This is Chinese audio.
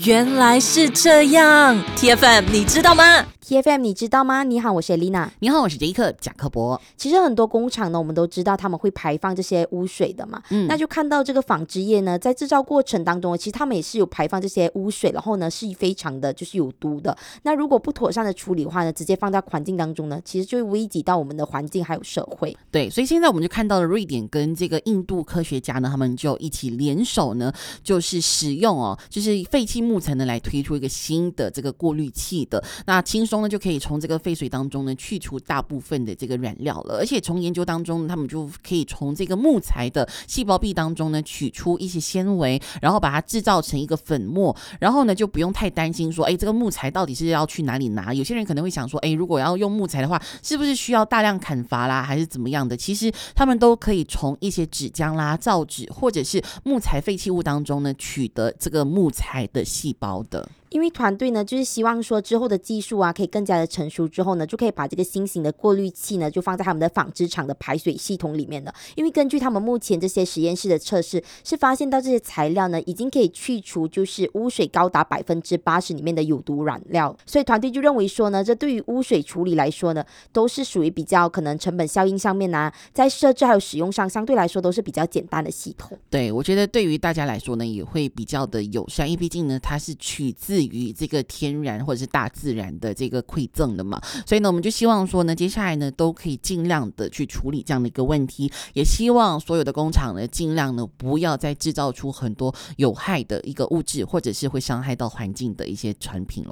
原来是这样 ，TFM 你知道吗 ？TFM 你知道吗？你好，我是 Lina。 你好，我是杰克贾克伯。 其实很多工厂呢，我们都知道他们会排放这些污水的嘛。那就看到这个纺织业呢，在制造过程当中，其实他们也是有排放这些污水，然后呢是非常的就是有毒的。那如果不妥善的处理的话呢，直接放在环境当中呢，其实就会危及到我们的环境还有社会。 对，所以现在我们就看到了瑞典跟这个印度科学家呢，他们就一起联手呢，就是使用就是废弃木材呢来推出一个新的这个过滤器的，那轻松呢就可以从这个废水当中呢去除大部分的这个染料了，而且从研究当中他们就可以从这个木材的细胞壁当中呢取出一些纤维，然后把它制造成一个粉末，然后呢就不用太担心说，这个木材到底是要去哪里拿？有些人可能会想说，如果要用木材的话，是不是需要大量砍伐啦，还是怎么样的？其实他们都可以从一些纸浆啦、造纸或者是木材废弃物当中呢取得这个木材的细胞的。 因为团队呢，就是希望说之后的技术啊，可以更加的成熟之后呢，就可以把这个新型的过滤器呢，就放在他们的纺织厂的排水系统里面的。因为根据他们目前这些实验室的测试，是发现到这些材料呢，已经可以去除就是污水高达80%里面的有毒染料。所以团队就认为说呢，这对于污水处理来说呢，都是属于比较可能成本效应上面啊，在设置还有使用上，相对来说都是比较简单的系统。 对，我觉得对于大家来说呢，也会比较的友善，因为毕竟呢，它是取自于这个天然或者是大自然的这个馈赠的嘛，所以呢，我们就希望说呢，接下来呢都可以尽量的去处理这样的一个问题，也希望所有的工厂呢尽量呢不要再制造出很多有害的一个物质，或者是会伤害到环境的一些产品了。